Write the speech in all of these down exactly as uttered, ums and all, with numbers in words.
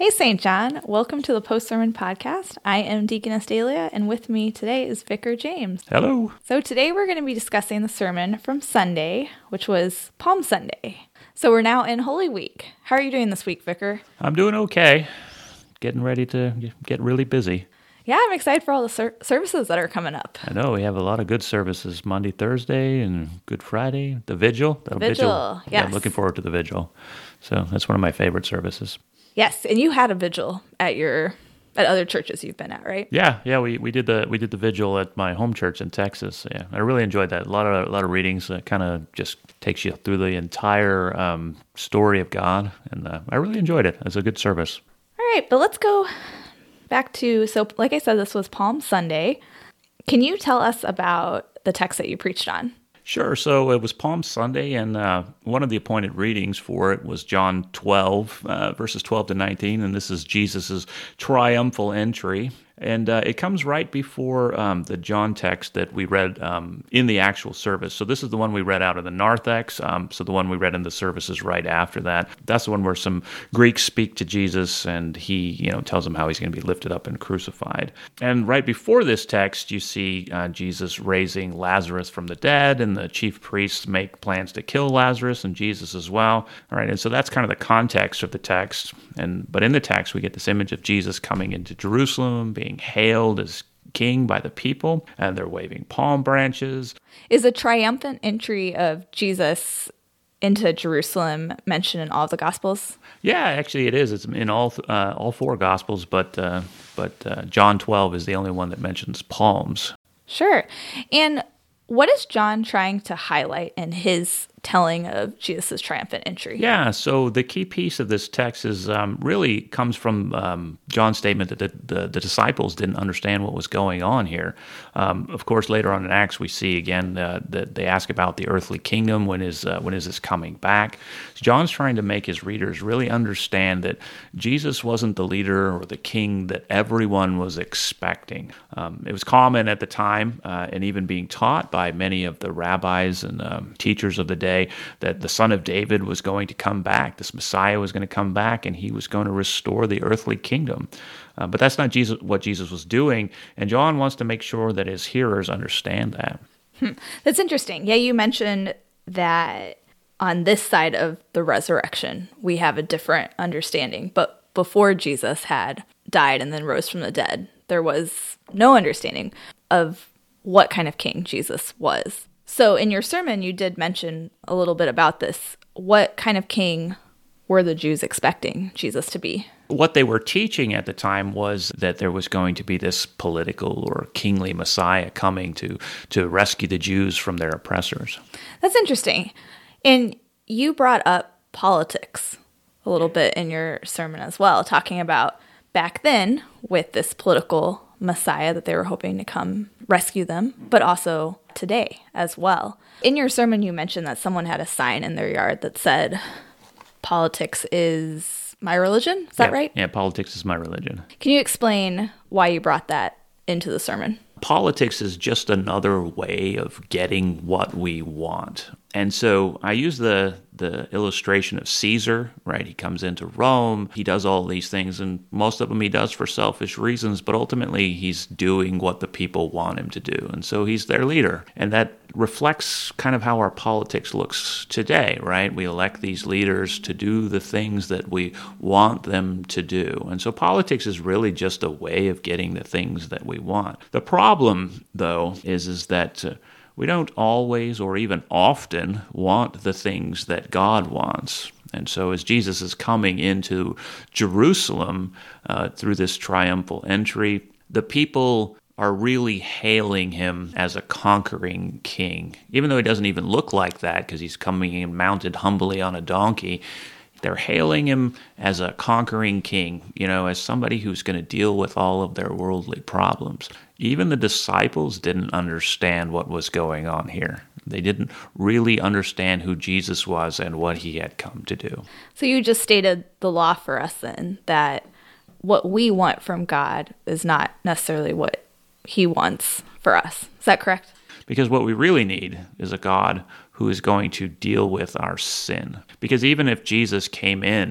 Hey, Saint John. Welcome to the Post Sermon Podcast. I am Deaconess Dahlia, and with me today is Vicar James. Hello. So today we're going to be discussing the sermon from Sunday, which was Palm Sunday. So we're now in Holy Week. How are you doing this week, Vicar? I'm doing okay. Getting ready to get really busy. Yeah, I'm excited for all the ser- services that are coming up. I know, we have a lot of good services, Monday, Thursday, and Good Friday. The Vigil. The Vigil, vigil. yes. Yeah, I'm looking forward to the Vigil. So that's one of my favorite services. Yes, and you had a vigil at your at other churches you've been at, right? Yeah, yeah, we, we did the we did the vigil at my home church in Texas. Yeah, I really enjoyed that. A lot of a lot of readings that kind of just takes you through the entire um, story of God, and uh, I really enjoyed it. It was a good service. All right, but let's go back to, so like I said, this was Palm Sunday. Can you tell us about the text that you preached on? Sure. So it was Palm Sunday, and uh, one of the appointed readings for it was John twelve, uh, verses twelve to nineteen, and this is Jesus' triumphal entry. And uh, it comes right before um, the John text that we read um, in the actual service. So this is the one we read out of the narthex. Um, so the one we read in the services right after that. That's the one where some Greeks speak to Jesus, and he, you know, tells them how he's going to be lifted up and crucified. And right before this text, you see uh, Jesus raising Lazarus from the dead, and the chief priests make plans to kill Lazarus and Jesus as well. All right, and so that's kind of the context of the text. And but in the text, we get this image of Jesus coming into Jerusalem, being hailed as king by the people, and they're waving palm branches. Is the triumphant entry of Jesus into Jerusalem mentioned in all of the Gospels? Yeah, actually it is. It's in all uh, all four Gospels, but uh, but uh, John twelve is the only one that mentions palms. Sure. And what is John trying to highlight in his telling of Jesus' triumphant entry? Yeah, so the key piece of this text is um, really comes from um, John's statement that the, the, the disciples didn't understand what was going on here. Um, of course, later on in Acts, we see again uh, that they ask about the earthly kingdom. When is uh, when is this coming back? So John's trying to make his readers really understand that Jesus wasn't the leader or the king that everyone was expecting. Um, it was common at the time, uh, and even being taught by many of the rabbis and um, teachers of the day, that the Son of David was going to come back. This Messiah was going to come back, and he was going to restore the earthly kingdom. Uh, but that's not Jesus, what Jesus was doing, and John wants to make sure that his hearers understand that. Hmm. That's interesting. Yeah, you mentioned that on this side of the resurrection, we have a different understanding. But before Jesus had died and then rose from the dead, there was no understanding of what kind of king Jesus was. So in your sermon, you did mention a little bit about this. What kind of king were the Jews expecting Jesus to be? What they were teaching at the time was that there was going to be this political or kingly Messiah coming to, to rescue the Jews from their oppressors. That's interesting. And you brought up politics a little bit in your sermon as well, talking about back then with this political Messiah that they were hoping to come rescue them, but also today as well. In your sermon, you mentioned that someone had a sign in their yard that said, "Politics is my religion." Is that yeah, right? Yeah, politics is my religion. Can you explain why you brought that into the sermon? Politics is just another way of getting what we want. And so I use the the illustration of Caesar, right? He comes into Rome, he does all these things, and most of them he does for selfish reasons, but ultimately he's doing what the people want him to do. And so he's their leader. And that reflects kind of how our politics looks today, right? We elect these leaders to do the things that we want them to do. And so politics is really just a way of getting the things that we want. The problem, though, is, is that uh, we don't always or even often want the things that God wants. And so as Jesus is coming into Jerusalem uh, through this triumphal entry, the people are really hailing him as a conquering king. Even though he doesn't even look like that because he's coming in mounted humbly on a donkey, they're hailing him as a conquering king, you know, as somebody who's going to deal with all of their worldly problems. Even the disciples didn't understand what was going on here. They didn't really understand who Jesus was and what he had come to do. So you just stated the law for us then, that what we want from God is not necessarily what he wants for us. Is that correct? Because what we really need is a God who is going to deal with our sin. Because even if Jesus came in and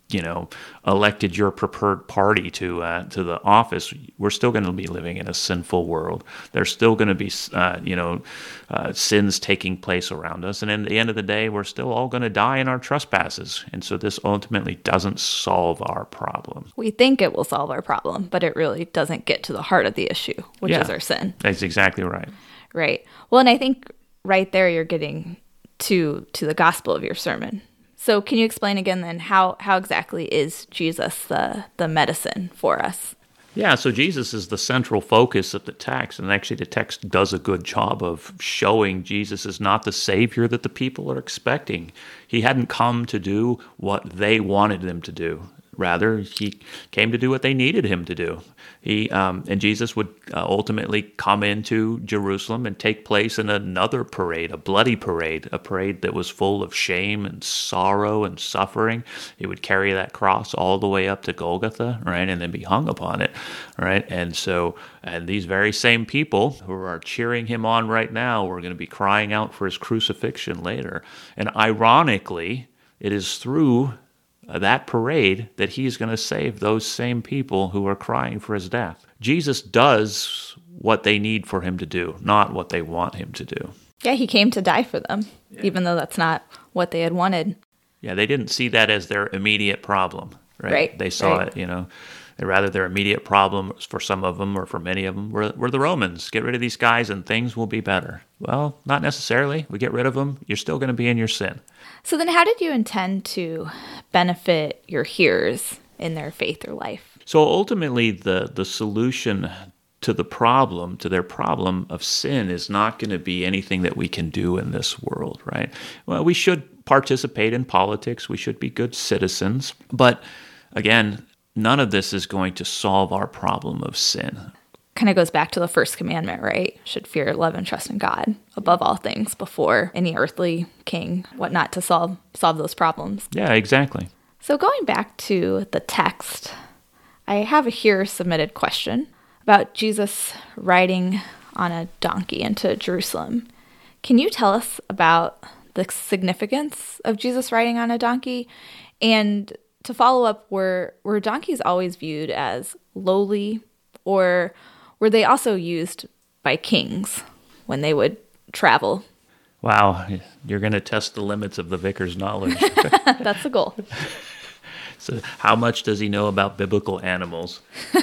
you know, elected your preferred party to uh, to the office, we're still going to be living in a sinful world. There's still going to be, uh, you know, uh, sins taking place around us. And at the end of the day, we're still all going to die in our trespasses. And so this ultimately doesn't solve our problem. We think it will solve our problem, but it really doesn't get to the heart of the issue, which Yeah, is our sin. That's exactly right. Right. Well, and I think right there you're getting to to the gospel of your sermon. So can you explain again then how, how exactly is Jesus the, the medicine for us? Yeah, so Jesus is the central focus of the text, and actually the text does a good job of showing Jesus is not the Savior that the people are expecting. He hadn't come to do what they wanted him to do. Rather, he came to do what they needed him to do. He um, and Jesus would uh, ultimately come into Jerusalem and take place in another parade, a bloody parade, a parade that was full of shame and sorrow and suffering. He would carry that cross all the way up to Golgotha, right, and then be hung upon it, right? And so, and these very same people who are cheering him on right now were going to be crying out for his crucifixion later. And ironically, it is through that parade that he's going to save those same people who are crying for his death. Jesus does what they need for him to do, not what they want him to do. Yeah, he came to die for them, yeah. Even though that's not what they had wanted. Yeah, they didn't see that as their immediate problem, right? Right, they saw right. it, you know, rather their immediate problem for some of them or for many of them were, were the Romans. Get rid of these guys and things will be better. Well, not necessarily. We get rid of them, you're still going to be in your sin. So then how did you intend to benefit your hearers in their faith or life? So ultimately, the, the solution to the problem, to their problem of sin, is not going to be anything that we can do in this world, right? Well, we should participate in politics. We should be good citizens. But again, none of this is going to solve our problem of sin. Kind of goes back to the first commandment, right? Should fear, love, and trust in God above all things before any earthly king, whatnot, to solve solve those problems. Yeah, exactly. So going back to the text, I have a here submitted question about Jesus riding on a donkey into Jerusalem. Can you tell us about the significance of Jesus riding on a donkey? And to follow up, were were donkeys always viewed as lowly, or were they also used by kings when they would travel? Wow, you're going to test the limits of the vicar's knowledge. That's the goal. So how much does he know about biblical animals?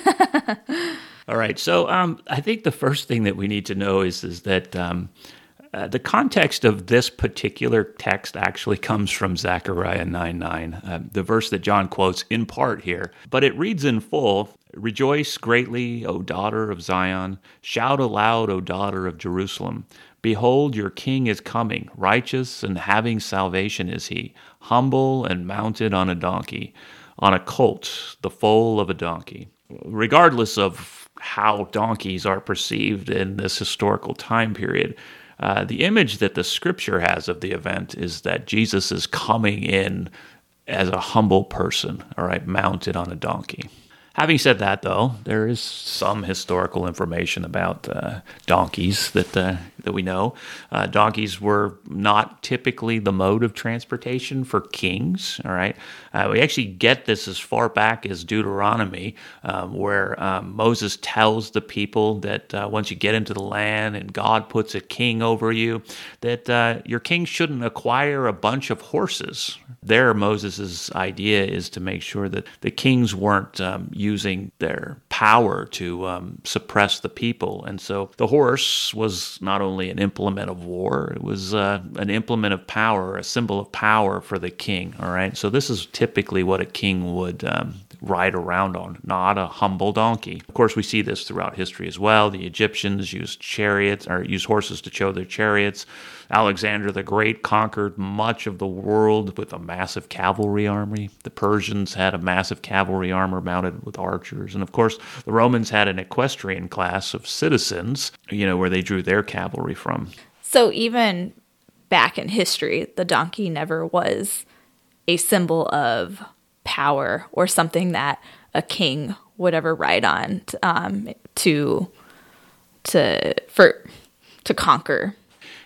All right, so um, I think the first thing that we need to know is, is that um, uh, the context of this particular text actually comes from Zechariah nine nine, uh, the verse that John quotes in part here. But it reads in full, "Rejoice greatly, O daughter of Zion. Shout aloud, O daughter of Jerusalem. Behold, your king is coming. Righteous and having salvation is he, humble and mounted on a donkey, on a colt, the foal of a donkey." Regardless of how donkeys are perceived in this historical time period, uh, the image that the scripture has of the event is that Jesus is coming in as a humble person, all right, mounted on a donkey. Having said that, though, there is some historical information about uh, donkeys that uh, that we know. Uh, donkeys were not typically the mode of transportation for kings, all right? Uh, we actually get this as far back as Deuteronomy, um, where um, Moses tells the people that uh, once you get into the land and God puts a king over you, that uh, your king shouldn't acquire a bunch of horses. There, Moses' idea is to make sure that the kings weren't um, using their power to um, suppress the people. And so the horse was not only an implement of war, it was uh, an implement of power, a symbol of power for the king, all right? So this is typically what a king would um, ride around on, not a humble donkey. Of course, we see this throughout history as well. The Egyptians used chariots, or used horses to show their chariots. Alexander the Great conquered much of the world with a massive cavalry army. The Persians had a massive cavalry armor mounted with archers. And of course, the Romans had an equestrian class of citizens, you know, where they drew their cavalry from. So even back in history, the donkey never was a symbol of power or something that a king would ever ride on um, to to for to conquer.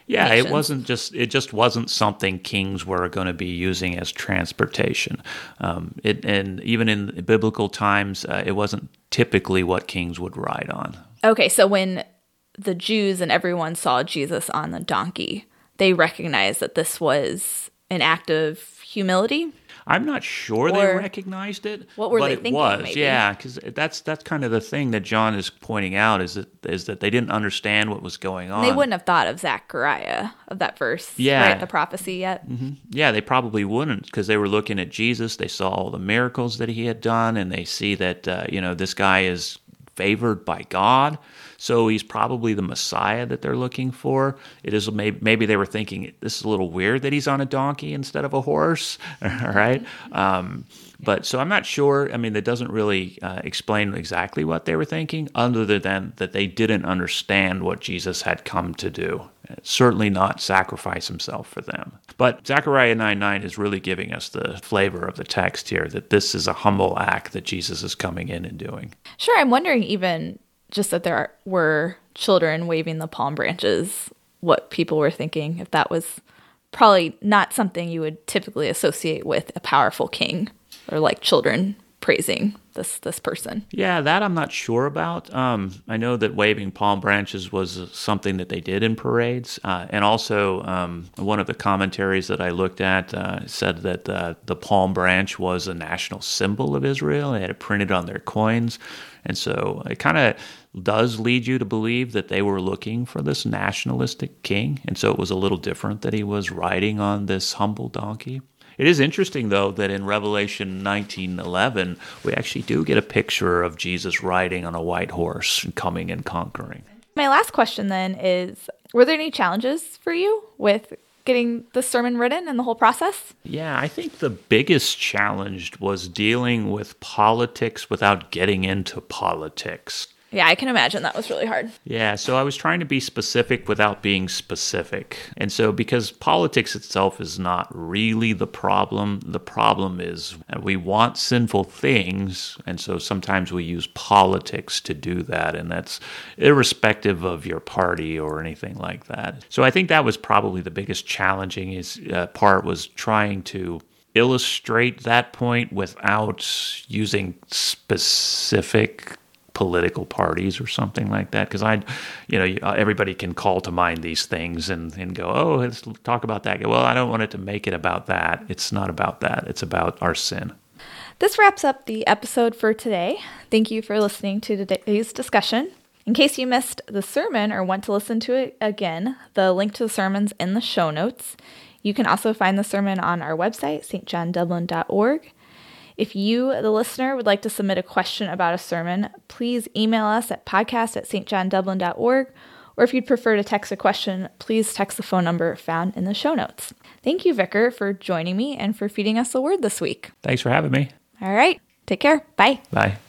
Yeah, nations. it wasn't just it just wasn't something kings were going to be using as transportation. Um, it, and even in biblical times, uh, it wasn't typically what kings would ride on. Okay, so when the Jews and everyone saw Jesus on the donkey, they recognized that this was an act of humility? I'm not sure Or they recognized it, what were but they it thinking, was, maybe? yeah, because that's that's kind of the thing that John is pointing out is that is that they didn't understand what was going on. They wouldn't have thought of Zechariah, of that verse, Yeah. right? The prophecy yet. Mm-hmm. Yeah, they probably wouldn't because they were looking at Jesus. They saw all the miracles that he had done, and they see that uh, you know this guy is favored by God. So he's probably the Messiah that they're looking for. It is maybe, maybe they were thinking this is a little weird that he's on a donkey instead of a horse, all right? Um, but so I'm not sure. I mean, that doesn't really uh, explain exactly what they were thinking, other than that they didn't understand what Jesus had come to do. Certainly not sacrifice himself for them. But Zechariah nine nine is really giving us the flavor of the text here, that this is a humble act that Jesus is coming in and doing. Sure, I'm wondering even just that there were children waving the palm branches, what people were thinking, if that was probably not something you would typically associate with a powerful king, or like children praising this this person. Yeah, that I'm not sure about. Um, I know that waving palm branches was something that they did in parades. Uh, and also, um, one of the commentaries that I looked at uh, said that uh, the palm branch was a national symbol of Israel. They had it printed on their coins. And so it kind of does lead you to believe that they were looking for this nationalistic king. And so it was a little different that he was riding on this humble donkey. It is interesting, though, that in Revelation nineteen eleven, we actually do get a picture of Jesus riding on a white horse and coming and conquering. My last question then is, were there any challenges for you with getting the sermon written and the whole process? Yeah, I think the biggest challenge was dealing with politics without getting into politics. Yeah, I can imagine that was really hard. Yeah, so I was trying to be specific without being specific. And so because politics itself is not really the problem, the problem is we want sinful things, and so sometimes we use politics to do that, and that's irrespective of your party or anything like that. So I think that was probably the biggest challenging is, uh, part was trying to illustrate that point without using specific political parties or something like that, because I, you know, everybody can call to mind these things and, and go, oh, let's talk about that. Well, I don't want it to make it about that. It's not about that. It's about our sin. This wraps up the episode for today. Thank you for listening to today's discussion. In case you missed the sermon or want to listen to it again, the link to the sermon's in the show notes. You can also find the sermon on our website, s t john dublin dot org. If you, the listener, would like to submit a question about a sermon, please email us at podcast at s t john dublin dot org, or if you'd prefer to text a question, please text the phone number found in the show notes. Thank you, Vicar, for joining me and for feeding us the word this week. Thanks for having me. All right, take care. Bye. Bye.